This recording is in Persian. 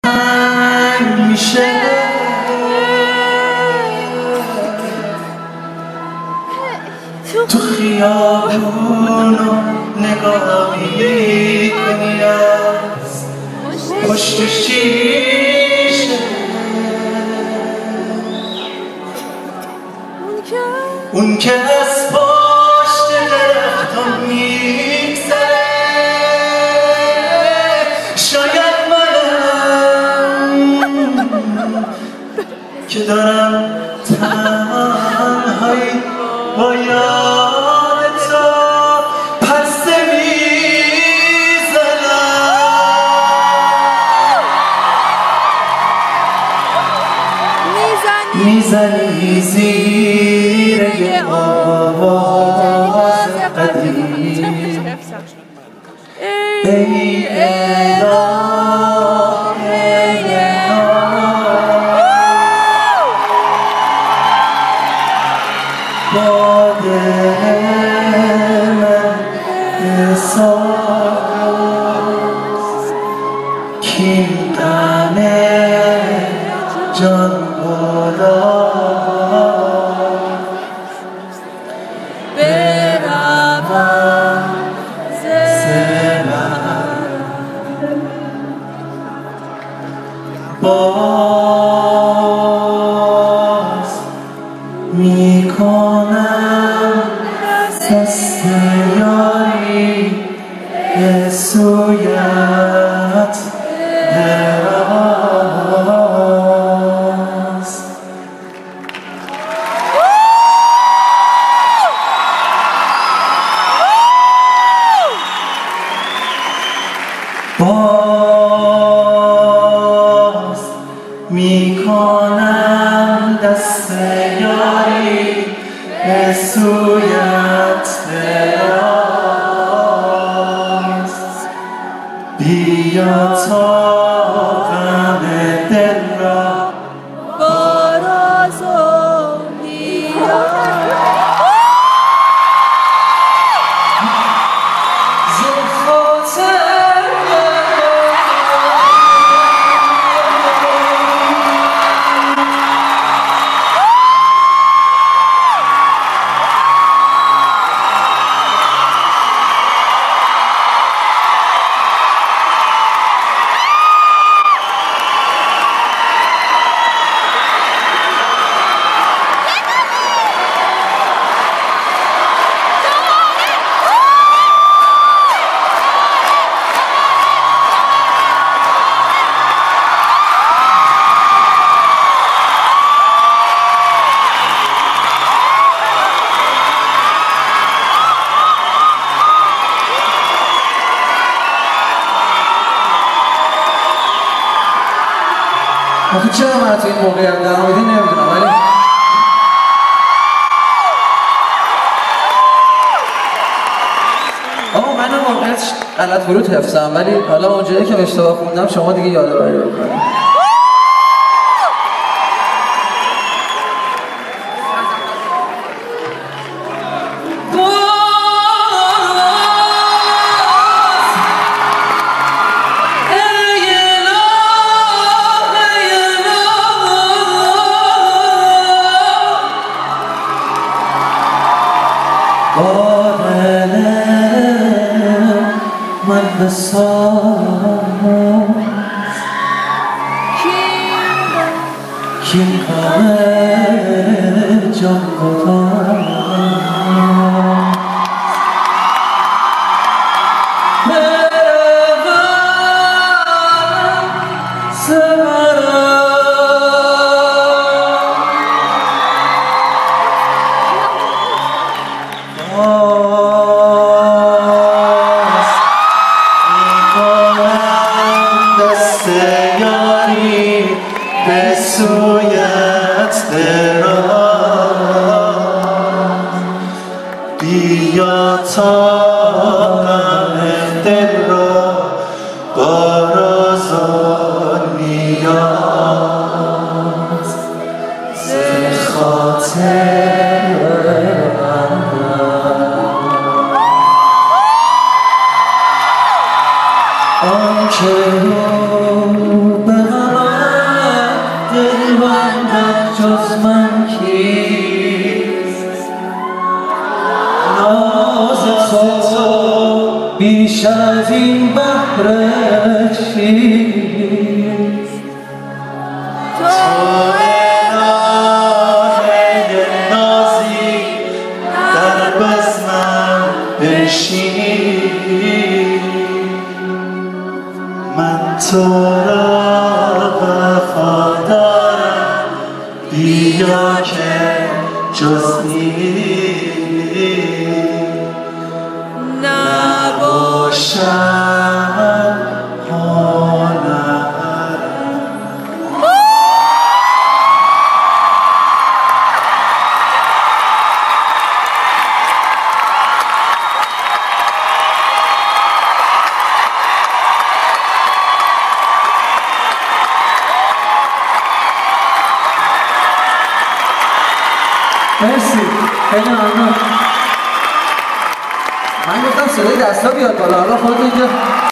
میشه تو خیابونو نگاه میکنی از پشت شیشه اون که از پشت درختان میگذره شاید منم که دارم تنهایی با یاد تو پسته میزنی زیر یه آواز قدیم ای با دل من احساس کین غمه جان بالا بروم باز میکنم دست یاری به سویت دراز باز میکنم دست یاری به سویت دراز بیا تا غم دل را با راز و نیاز آخه چرا من تو این موقعیت در آمدی نمیدونم ولی آقا من موقعیت غلط ورود حفظم ولی حالا اونجایی که اشتباه خوندم شما دیگه یادآوری بکنید با دل من بساز کین غم جان گداز بروم باز میکنم دست یاری به سویت دراز بیا تا غم دل را با راز و نیاز ز خاطر آنچه رو به من کیست ناز تو بیش از این بهر چیست تو الهه نازی در بزمم بنشین من تو را وفا دارم بیا که جز نباشم مرسی خیلی ممنون من گفتم صدای دستا بیاد بالا حالا خودت اینجا